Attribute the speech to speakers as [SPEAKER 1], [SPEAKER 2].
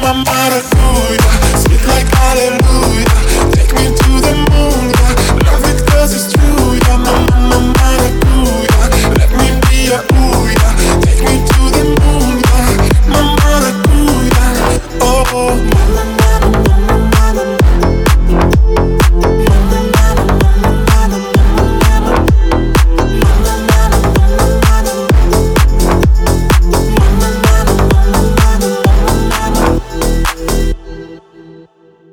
[SPEAKER 1] maracuja, sweet like hallelujah. Take me to the moon, yeah. Love it 'cause it's true, yeah. Maracuja, let me be your ooh, yeah. Take me to the moon, yeah. Maracuja, oh,